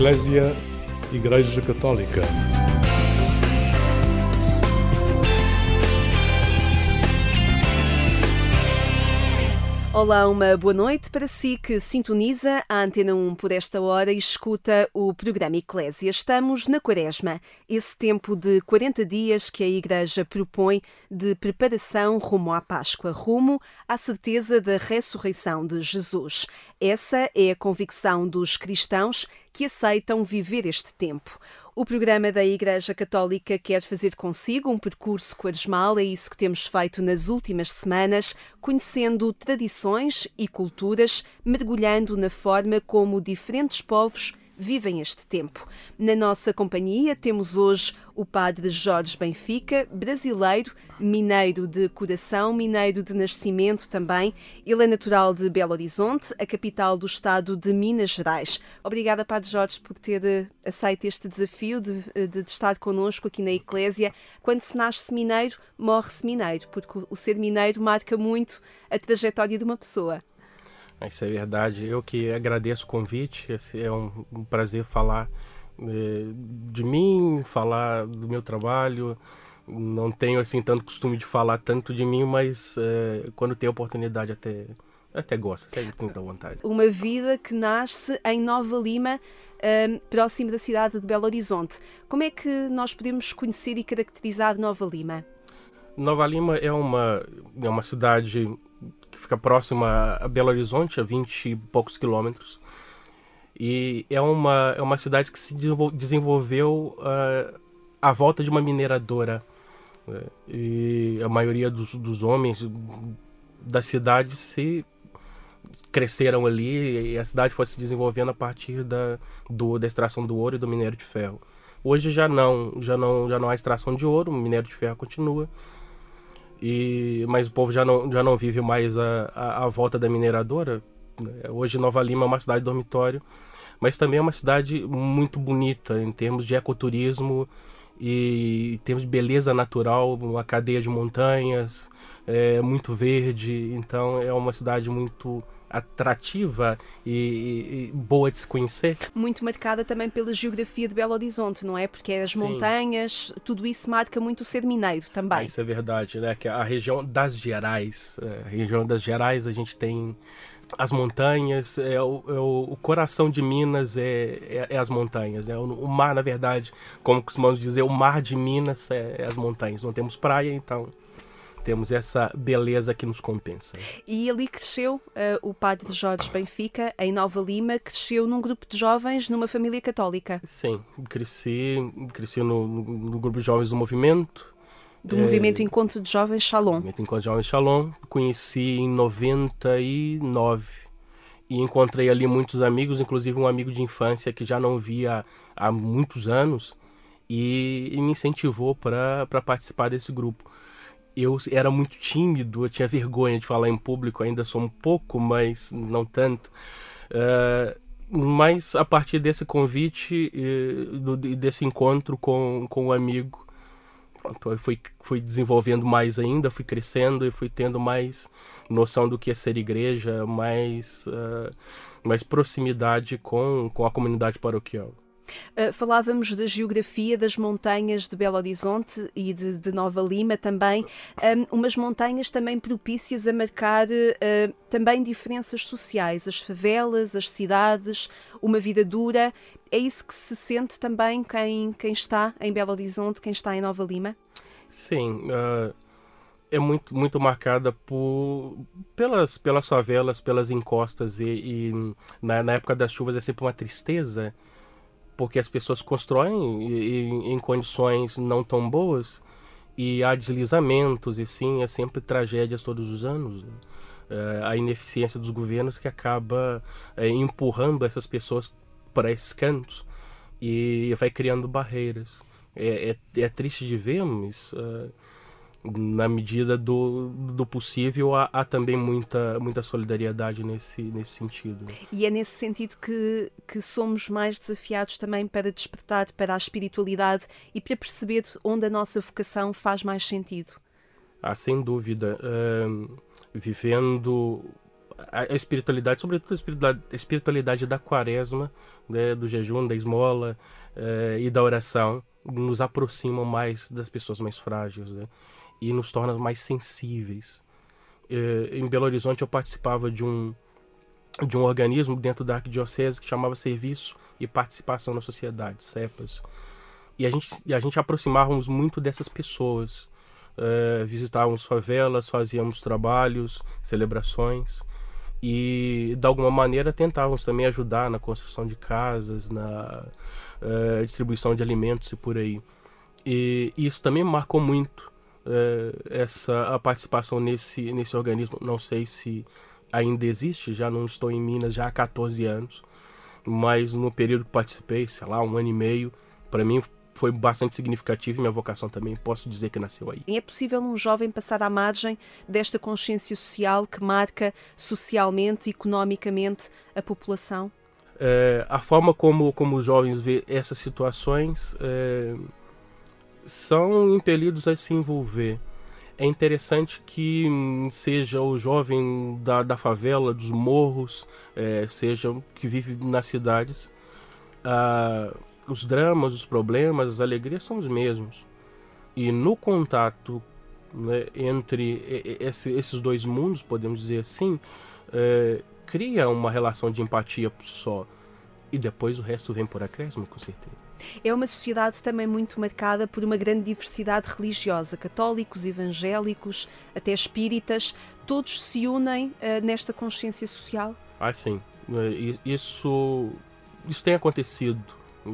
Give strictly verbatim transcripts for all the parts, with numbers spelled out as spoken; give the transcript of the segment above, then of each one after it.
Eclésia, Igreja Católica. Olá, uma boa noite para si que sintoniza a Antena um por esta hora e escuta o programa Eclésia. Estamos na Quaresma, esse tempo de quarenta dias que a Igreja propõe de preparação rumo à Páscoa, rumo à certeza da ressurreição de Jesus. Essa é a convicção dos cristãos que aceitam viver este tempo. O programa da Igreja Católica quer fazer consigo um percurso quaresmal, é isso que temos feito nas últimas semanas, conhecendo tradições e culturas, mergulhando na forma como diferentes povos vivem este tempo. Na nossa companhia temos hoje o padre Jorge Benfica, brasileiro, mineiro de coração, mineiro de nascimento também. Ele é natural de Belo Horizonte, a capital do estado de Minas Gerais. Obrigada, padre Jorge, por ter aceito este desafio de, de, de estar connosco aqui na Eclésia. Quando se nasce mineiro, morre-se mineiro, porque o ser mineiro marca muito a trajetória de uma pessoa. Isso é verdade. Eu que agradeço o convite. É um, um prazer falar é, de mim, falar do meu trabalho. Não tenho assim tanto costume de falar tanto de mim, mas é, quando tenho oportunidade até, até gosto, sempre tenho muita vontade. Uma vida que nasce em Nova Lima, um, próximo da cidade de Belo Horizonte. Como é que nós podemos conhecer e caracterizar Nova Lima? Nova Lima é uma, é uma cidade que fica próxima a Belo Horizonte, a vinte e poucos quilômetros. E é uma, é uma cidade que se desenvolveu uh, à volta de uma mineradora. Uh, e a maioria dos, dos homens da cidade se cresceram ali e a cidade foi se desenvolvendo a partir da, do, da extração do ouro e do minério de ferro. Hoje já não, já não, já não há extração de ouro, o minério de ferro continua. E, mas o povo já não, já não vive mais a, a, a volta da mineradora. Hoje Nova Lima é uma cidade dormitório, mas também é uma cidade muito bonita em termos de ecoturismo e em termos de beleza natural, uma cadeia de montanhas, é muito verde, então é uma cidade muito atrativa e, e boa de se conhecer. Muito marcada também pela geografia de Belo Horizonte, não é? Porque as Sim. montanhas, tudo isso marca muito o ser mineiro também. Ah, isso é verdade, né? Que a região das Gerais, a região das Gerais, a gente tem as montanhas, é o, é o, o coração de Minas é, é, é as montanhas, né? O, o mar, na verdade, como costumamos dizer, o mar de Minas é, é as montanhas. Não temos praia, então temos essa beleza que nos compensa. E ali cresceu uh, o padre Jorge Benfica, em Nova Lima, cresceu num grupo de jovens, numa família católica. Sim, cresci, cresci no, no, no grupo de jovens do movimento. Do é, movimento Encontro de Jovens Shalom. Movimento Encontro de Jovens Shalom. Conheci em noventa e nove. E encontrei ali muitos amigos, inclusive um amigo de infância que já não via há muitos anos. E, e me incentivou para participar desse grupo. Eu era muito tímido, eu tinha vergonha de falar em público, ainda sou um pouco, mas não tanto. Uh, mas a partir desse convite e uh, desse encontro com, com um amigo, pronto, eu fui, fui desenvolvendo mais ainda, fui crescendo e fui tendo mais noção do que é ser igreja, mais, uh, mais proximidade com, com a comunidade paroquial. Uh, falávamos da geografia das montanhas de Belo Horizonte e de, de Nova Lima também, um, umas montanhas também propícias a marcar uh, também diferenças sociais, as favelas, as cidades, uma vida dura. É isso que se sente também quem, quem está em Belo Horizonte, quem está em Nova Lima? Sim, uh, é muito, muito marcada por, pelas, pelas favelas, pelas encostas e, e na, na época das chuvas é sempre uma tristeza, porque as pessoas constroem em, em condições não tão boas e há deslizamentos e sim, é sempre tragédias todos os anos. É, a ineficiência dos governos que acaba é, empurrando essas pessoas para esses cantos e vai criando barreiras. É, é, é triste de ver, mas uh, na medida do, do possível há, há também muita, muita solidariedade nesse, nesse sentido. E é nesse sentido que, que somos mais desafiados também para despertar para a espiritualidade e para perceber onde a nossa vocação faz mais sentido. Ah, sem dúvida. Uh, vivendo a espiritualidade, sobretudo a espiritualidade, a espiritualidade da quaresma, né, do jejum, da esmola é, e da oração, nos aproximam mais das pessoas mais frágeis, né, e nos torna mais sensíveis. É, em Belo Horizonte eu participava de um, de um organismo dentro da Arquidiocese que chamava Serviço e Participação na Sociedade, SEPAS. E a gente, e a gente aproximávamos muito dessas pessoas. Uh, visitávamos favelas, fazíamos trabalhos, celebrações e de alguma maneira tentávamos também ajudar na construção de casas, na uh, distribuição de alimentos e por aí. E isso também marcou muito uh, essa a participação nesse, nesse organismo. Não sei se ainda existe, já não estou em Minas já há quatorze anos, mas no período que participei, sei lá, um ano e meio, para mim foi bastante significativo e minha vocação também, posso dizer que nasceu aí. É possível um jovem passar à margem desta consciência social que marca socialmente e economicamente a população? É, a forma como, como os jovens vê essas situações é, são impelidos a se envolver. É interessante que seja o jovem da, da favela, dos morros, é, seja que vive nas cidades, a os dramas, os problemas, as alegrias são os mesmos. E no contato, né, entre esse, esses dois mundos, podemos dizer assim, é, cria uma relação de empatia só. E depois o resto vem por acréscimo, com certeza. É uma sociedade também muito marcada por uma grande diversidade religiosa. Católicos, evangélicos, até espíritas, todos se unem uh, nesta consciência social? Ah, sim. Isso, isso tem acontecido.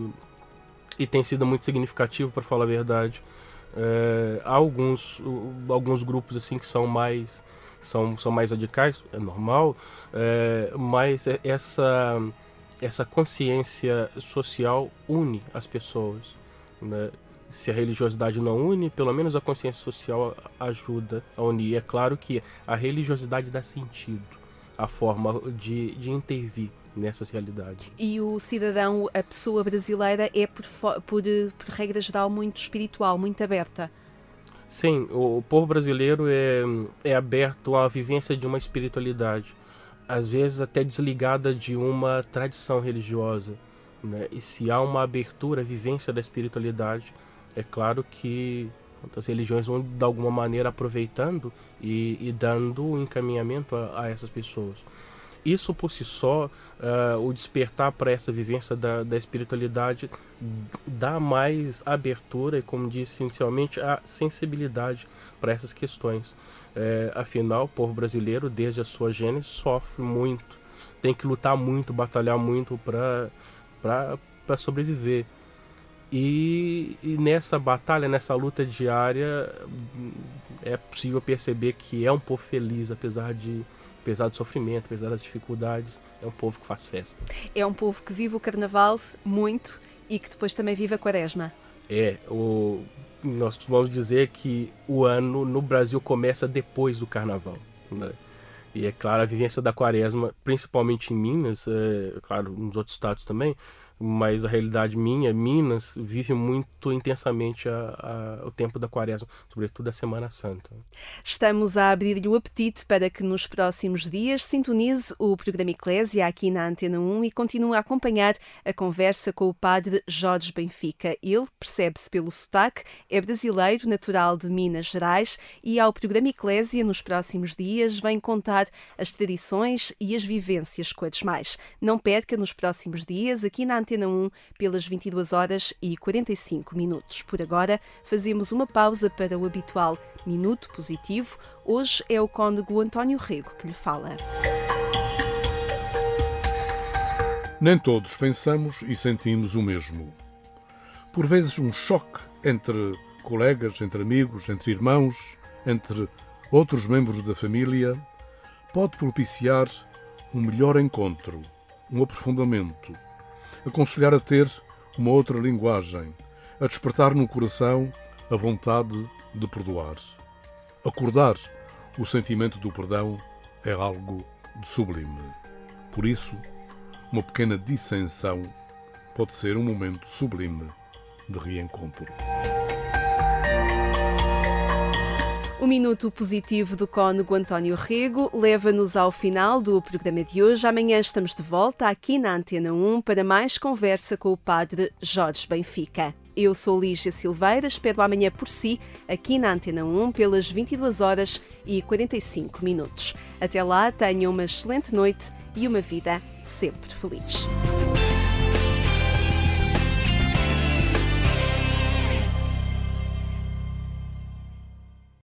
E tem sido muito significativo, para falar a verdade. É, há alguns, alguns grupos assim que são mais, são, são mais radicais, é normal, é, mas essa, essa consciência social une as pessoas, né? Se a religiosidade não une, pelo menos a consciência social ajuda a unir. É claro que a religiosidade dá sentido, a forma de, de intervir nessas realidades. E o cidadão, a pessoa brasileira, é por, por, por regra geral muito espiritual, muito aberta? Sim, o povo brasileiro é, é aberto à vivência de uma espiritualidade, às vezes até desligada de uma tradição religiosa, né? E se há uma abertura à vivência da espiritualidade, é claro que as religiões vão de alguma maneira aproveitando e, e dando um encaminhamento a, a essas pessoas. Isso por si só, uh, o despertar para essa vivência da, da espiritualidade dá mais abertura e, como disse inicialmente, a sensibilidade para essas questões. É, afinal, o povo brasileiro, desde a sua gênese, sofre muito, tem que lutar muito, batalhar muito para para sobreviver. E, e nessa batalha, nessa luta diária, é possível perceber que é um povo feliz, apesar de apesar do sofrimento, apesar das dificuldades, é um povo que faz festa. É um povo que vive o carnaval muito e que depois também vive a quaresma. É, o, nós vamos dizer que o ano no Brasil começa depois do carnaval, né? E é claro, a vivência da quaresma, principalmente em Minas, é, claro, nos outros estados também, mas a realidade minha, Minas, vive muito intensamente a, a, o tempo da quaresma, sobretudo a Semana Santa. Estamos a abrir-lhe o apetite para que nos próximos dias sintonize o programa Eclésia aqui na Antena um e continue a acompanhar a conversa com o padre Jorge Benfica. Ele, percebe-se pelo sotaque, é brasileiro, natural de Minas Gerais e ao programa Eclésia nos próximos dias vem contar as tradições e as vivências quaresmais. Não perca nos próximos dias aqui na Antena um pelas vinte e duas horas e quarenta e cinco minutos. Por agora, fazemos uma pausa para o habitual Minuto Positivo. Hoje é o cônego António Rego que lhe fala. Nem todos pensamos e sentimos o mesmo. Por vezes um choque entre colegas, entre amigos, entre irmãos, entre outros membros da família, pode propiciar um melhor encontro, um aprofundamento, aconselhar a ter uma outra linguagem, a despertar no coração a vontade de perdoar. Acordar o sentimento do perdão é algo de sublime. Por isso, uma pequena dissensão pode ser um momento sublime de reencontro. O O Minuto Positivo do cônego António Rego leva-nos ao final do programa de hoje. Amanhã estamos de volta aqui na Antena um para mais conversa com o padre Jorge Benfica. Eu sou Lígia Silveira, espero amanhã por si, aqui na Antena um, pelas vinte e duas horas e quarenta e cinco minutos. Até lá, tenham uma excelente noite e uma vida sempre feliz.